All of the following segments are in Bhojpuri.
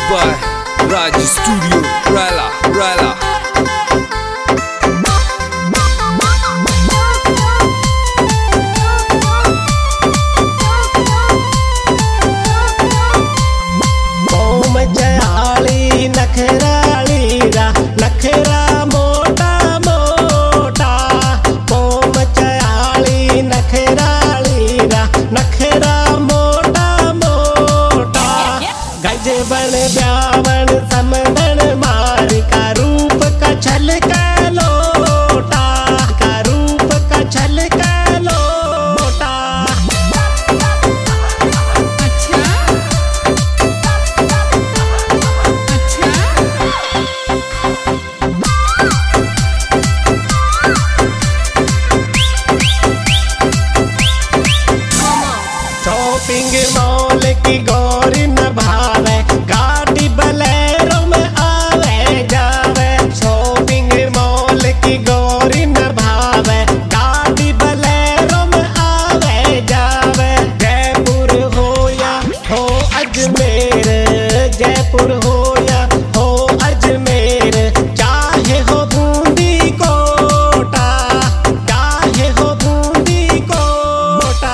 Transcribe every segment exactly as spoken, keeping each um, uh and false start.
by Raj Studio, Rala, Rala. नखराली रा नखरा मोटा मोटा पोम चयाली नखराली रा नखरा मोटा मोटा गज बन ब्यावन समदन मार का रूप का छल का लोटा का रूप का छल का लोटा। शॉपिंग मॉल की गौरी न भावे गाड़ी बलेरो में आवे जावे। शॉपिंग मॉल की गौरी न भावे गाड़ी बलेरो में आवे जावे। जयपुर हो या हो अजमेर जयपुर हो या हो अजमेर चाहे हो बूंदी कोटा चाहे हो बूंदी कोटा।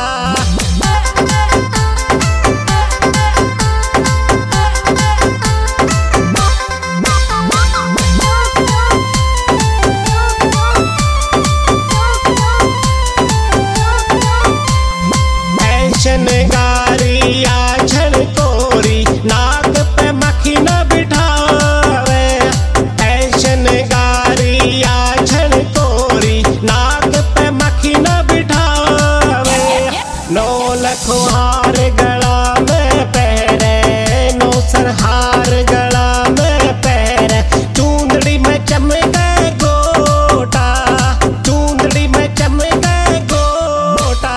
गारी आछन कोरी नाक पे मक्खी न बिठावे। ऐशन गारी आछन कोरी नाक पे मक्खी न बिठावे। नौ लखो हार गला में पहरे नौ सर हार गला में पहरे। चूंदड़ी में चमके गोटा चूंदड़ी में चमके गोटा।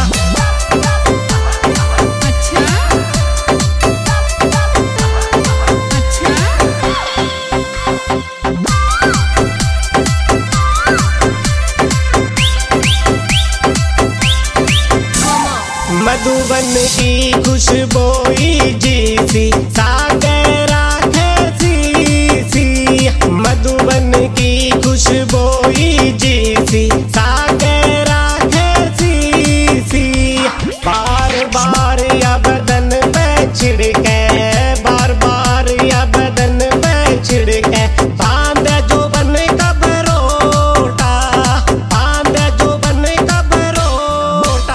मधुबन की खुशबोई जीसी सागरा खेसी सी। मधुबन की खुशबोई जीसी सागरा खेसी सी। बार बार या बदन पे छिड़के बार बार या बदन पे छिड़के। बांधे जो बन का बरोटा बांधे जो बन का बरोटा।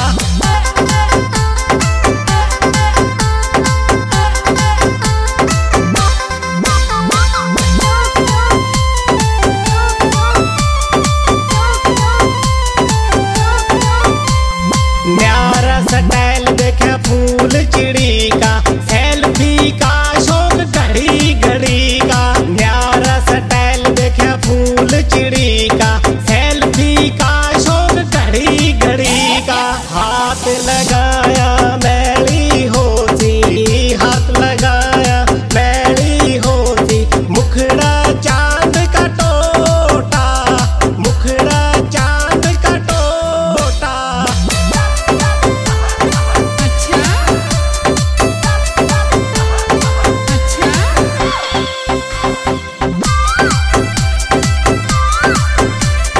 न्यारा स्टाइल देखे फूल चिड़ी का सेल्फी का शौक घड़ी घड़ी का। न्यारा स्टाइल देखे फूल चिड़ी का सेल्फी का शौक घड़ी घड़ी का। हाथ लगाया मैली होती हाथ लगाया मैली होती। मुखड़ा चांद का टोटा मुखड़ा चांद का टोटा।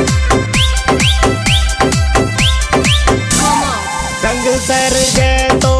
संग सर गए तो